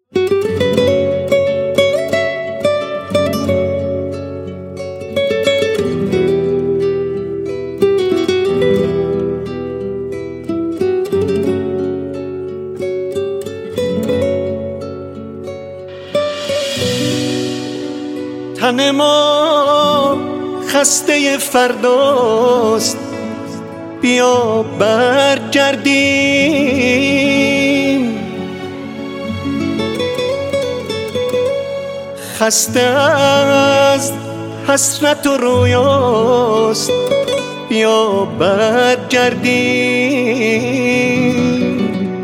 تن ما خسته فرداست، بیا برگردیم. خسته از حسرت و رویاست، بیا برگردیم.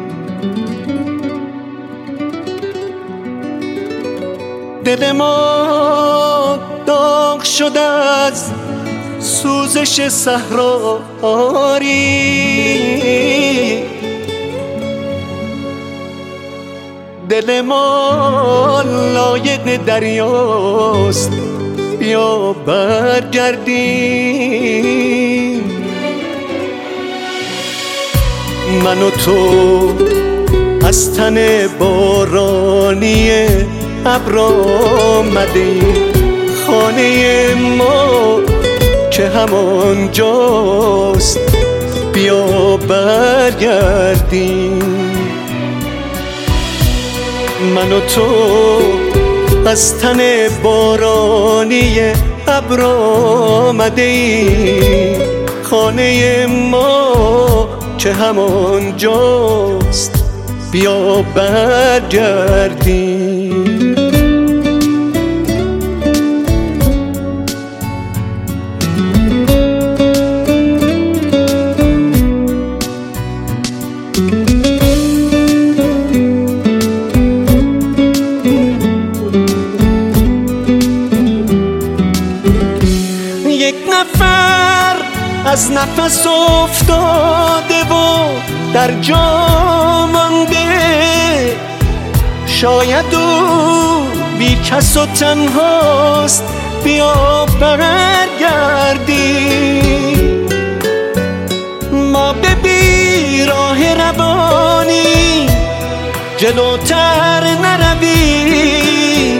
دل ما داغ شده از سوزش صحرایی، دل ما لایق دریاست، بیا برگردیم. من و تو از تن بارانی ابر آمدیم، خانه ما که همانجاست، بیا برگردیم. من و تو از تن بارانی ابر آمدیم، خانه ما که همانجاست، بیا برگردیم. یک نفر از نفس افتاده و در جا مانده، شاید او بی کس و تنهاست، بیا برگردیم. ما به بیراه روانی جلوتر نرویم،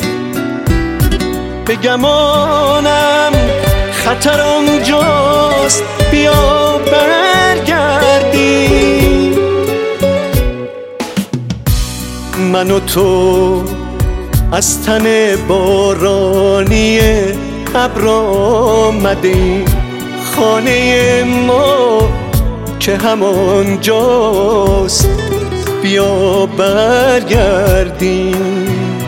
به گمانم خطر آنجاست، بیا برگردیم. من و تو از تن بارانی ابر آمدیم، خانه ما که همانجاست، بیا برگردیم.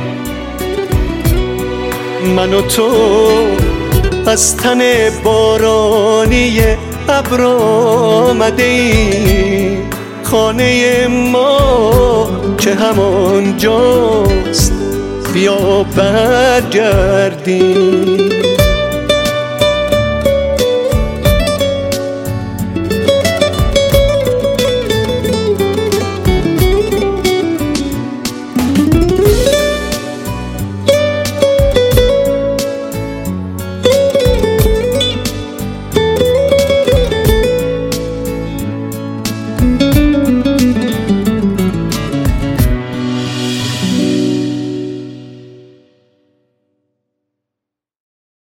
من و تو از تن بارانی ابر آمدیم، خانه ما که همانجاست، بیا برگردیم.